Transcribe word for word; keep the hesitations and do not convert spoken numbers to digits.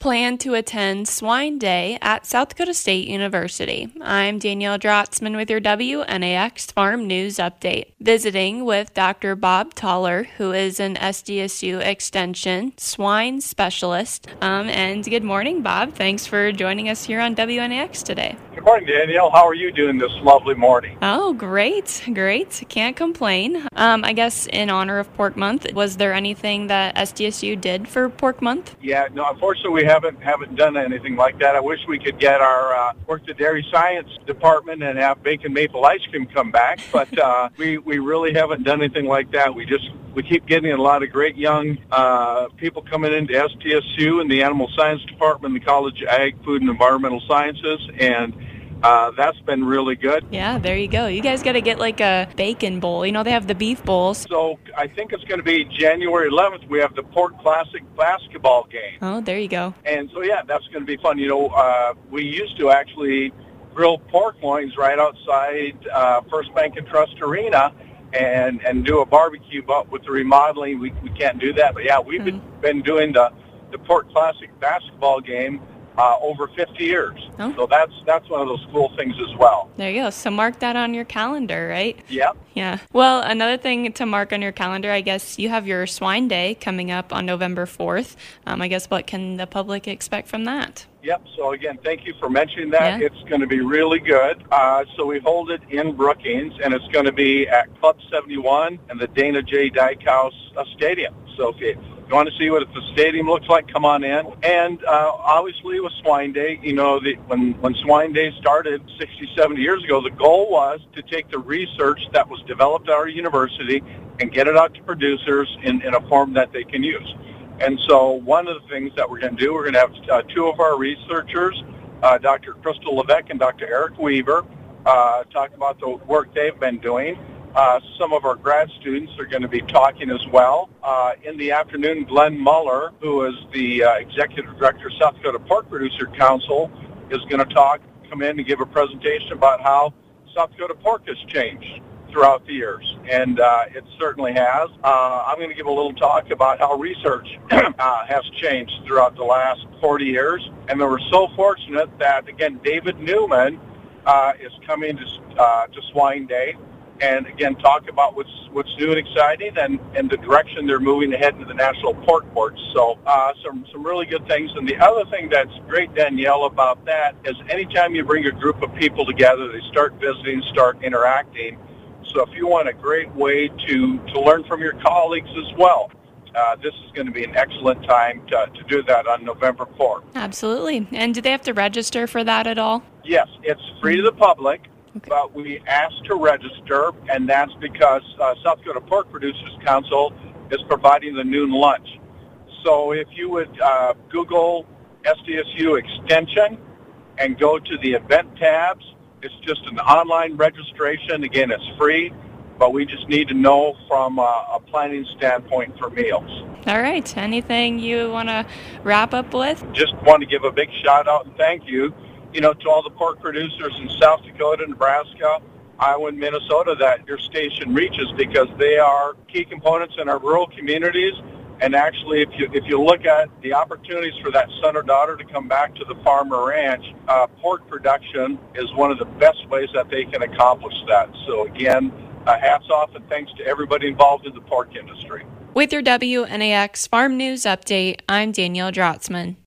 plan to attend Swine Day at South Dakota State University. I'm Danielle Drotzman with your W N A X Farm News Update. Visiting with Doctor Bob Toller, who is an S D S U Extension swine specialist. Um, and good morning, Bob. Thanks for joining us here on W N A X today. Good morning, Danielle. How are you doing this lovely morning? Oh, great, great. Can't complain. Um, I guess in honor of Pork Month, was there anything that S D S U did for Pork Month? Yeah, no, unfortunately we haven't haven't done anything like that. I wish we could get our uh, work the dairy science department and have bacon maple ice cream come back, but uh, we we really haven't done anything like that. We just we keep getting a lot of great young uh, people coming into S D S U and the Animal Science Department, the College of Ag, Food, and Environmental Sciences, and Uh, that's been really good. Yeah, there you go. You guys got to get like a bacon bowl. You know, they have the beef bowls. So I think it's going to be January eleventh. We have the Pork Classic basketball game. Oh, there you go. And so, yeah, that's going to be fun. You know, uh, we used to actually grill pork loins right outside uh, First Bank and Trust Arena and, and do a barbecue, but with the remodeling, we, we can't do that. But, yeah, we've mm-hmm. been, been doing the, the Pork Classic basketball game Uh, over fifty years. Oh. So that's that's one of those cool things as well. There you go. So mark that on your calendar, right? Yeah. Yeah. Well, another thing to mark on your calendar, I guess you have your Swine Day coming up on November fourth. Um, I guess what can the public expect from that? Yep. So again, thank you for mentioning that. Yeah. It's going to be really good. Uh, so we hold it in Brookings, and it's going to be at Club seventy-one and the Dana J. Dykhouse uh, Stadium. So if you you want to see what the stadium looks like, come on in. And uh, obviously with Swine Day, you know, the, when, when Swine Day started sixty, seventy years ago, the goal was to take the research that was developed at our university and get it out to producers in, in a form that they can use. And so one of the things that we're going to do, we're going to have uh, two of our researchers, uh, Doctor Crystal Levesque and Doctor Eric Weaver, uh, talk about the work they've been doing. Uh, some of our grad students are going to be talking as well. Uh, in the afternoon, Glenn Muller, who is the uh, Executive Director of South Dakota Pork Producer Council, is going to talk, come in and give a presentation about how South Dakota pork has changed throughout the years, and uh, it certainly has. Uh, I'm going to give a little talk about how research uh, has changed throughout the last forty years, and we were so fortunate that, again, David Newman uh, is coming to, uh, to Swine Day, and again, talk about what's what's new and exciting, and, and the direction they're moving ahead into the National Pork Board. So uh, some some really good things. And the other thing that's great, Danielle, about that is anytime you bring a group of people together, they start visiting, start interacting. So if you want a great way to, to learn from your colleagues as well, uh, this is going to be an excellent time to, to do that on November fourth. Absolutely. And do they have to register for that at all? Yes, it's free to the public. Okay. But we asked to register, and that's because uh, South Dakota Pork Producers Council is providing the noon lunch. So if you would uh, Google S D S U Extension and go to the event tabs, it's just an online registration. Again, it's free, but we just need to know from uh, a planning standpoint for meals. All right. Anything you want to wrap up with? Just want to give a big shout out and thank you. You know, to all the pork producers in South Dakota, Nebraska, Iowa, and Minnesota that your station reaches, because they are key components in our rural communities. And actually, if you if you look at the opportunities for that son or daughter to come back to the farm or ranch, uh, pork production is one of the best ways that they can accomplish that. So again, uh, hats off and thanks to everybody involved in the pork industry. With your W N A X Farm News Update, I'm Danielle Drotzman.